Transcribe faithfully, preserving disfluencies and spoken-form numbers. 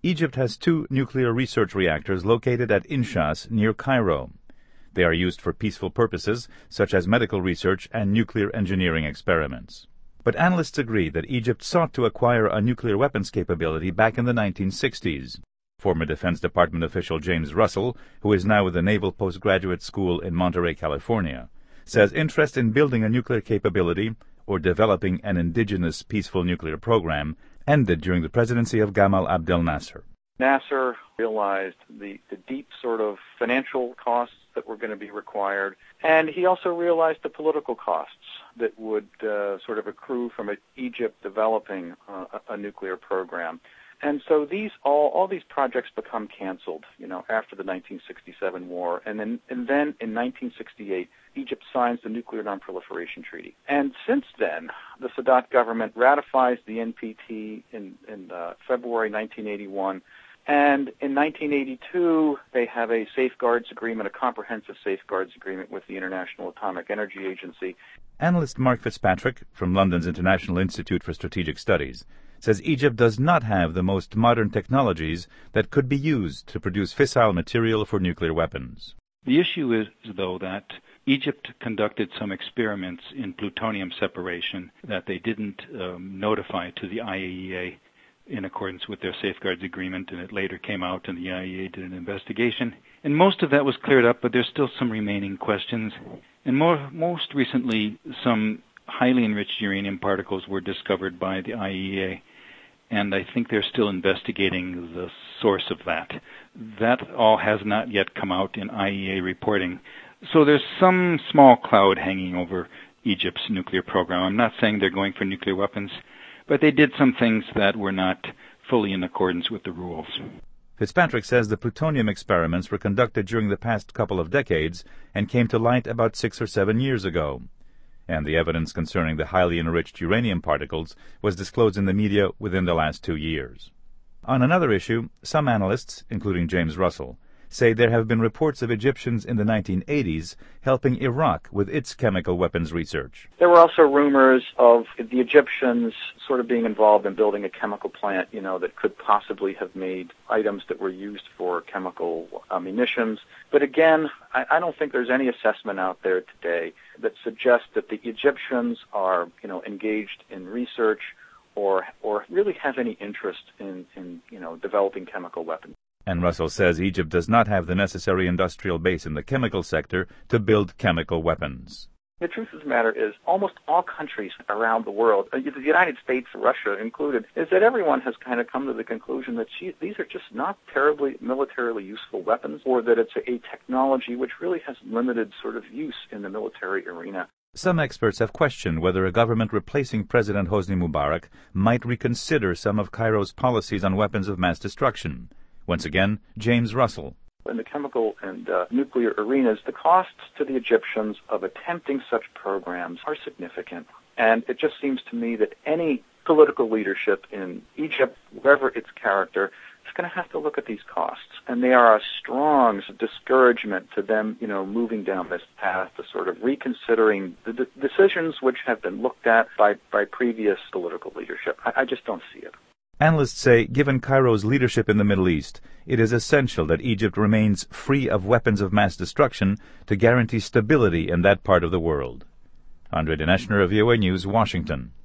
Egypt has two nuclear research reactors located at Inshas near Cairo. They are used for peaceful purposes, such as medical research and nuclear engineering experiments. But analysts agree that Egypt sought to acquire a nuclear weapons capability back in the nineteen sixties. Former Defense Department official James Russell, who is now with the Naval Postgraduate School in Monterey, California, says interest in building a nuclear capability or developing an indigenous peaceful nuclear program ended during the presidency of Gamal Abdel Nasser. Nasser realized the, the deep sort of financial costs that were going to be required, and he also realized the political costs that would uh, sort of accrue from a, Egypt developing uh, a, a nuclear program. And so these all all these projects become canceled, you know, after the nineteen sixty-seven war, and then and then in nineteen sixty-eight, Egypt signs the Nuclear Non-Proliferation Treaty. And since then, the Sadat government ratifies the N P T in in uh, February nineteen eighty-one, and in nineteen eighty-two they have a safeguards agreement, a comprehensive safeguards agreement with the International Atomic Energy Agency. Analyst Mark Fitzpatrick from London's International Institute for Strategic Studies says Egypt does not have the most modern technologies that could be used to produce fissile material for nuclear weapons. The issue is, though, that Egypt conducted some experiments in plutonium separation that they didn't um, notify to the I A E A in accordance with their safeguards agreement, and it later came out and the I A E A did an investigation. And most of that was cleared up, but there's still some remaining questions. And more, most recently, some highly enriched uranium particles were discovered by the I A E A. And I think they're still investigating the source of that. That all has not yet come out in I A E A reporting. So there's some small cloud hanging over Egypt's nuclear program. I'm not saying they're going for nuclear weapons, but they did some things that were not fully in accordance with the rules. Fitzpatrick says the plutonium experiments were conducted during the past couple of decades and came to light about six or seven years ago. And the evidence concerning the highly enriched uranium particles was disclosed in the media within the last two years. On another issue, some analysts, including James Russell, say there have been reports of Egyptians in the nineteen eighties helping Iraq with its chemical weapons research. There were also rumors of the Egyptians sort of being involved in building a chemical plant, you know, that could possibly have made items that were used for chemical uh, munitions. But again, I, I don't think there's any assessment out there today that suggests that the Egyptians are, you know, engaged in research or or really have any interest in, in you know, developing chemical weapons. And Russell says Egypt does not have the necessary industrial base in the chemical sector to build chemical weapons. The truth of the matter is almost all countries around the world, the United States, Russia included, is that everyone has kind of come to the conclusion that gee, these are just not terribly militarily useful weapons, or that it's a, a technology which really has limited sort of use in the military arena. Some experts have questioned whether a government replacing President Hosni Mubarak might reconsider some of Cairo's policies on weapons of mass destruction. Once again, James Russell. In the chemical and uh, nuclear arenas, the costs to the Egyptians of attempting such programs are significant. And it just seems to me that any political leadership in Egypt, whatever its character, is going to have to look at these costs. And they are a strong discouragement to them, you know, moving down this path to sort of reconsidering the de- decisions which have been looked at by, by previous political leadership. I, I just don't see it. Analysts say, given Cairo's leadership in the Middle East, it is essential that Egypt remains free of weapons of mass destruction to guarantee stability in that part of the world. Andre Dinesh, V O A News, Washington.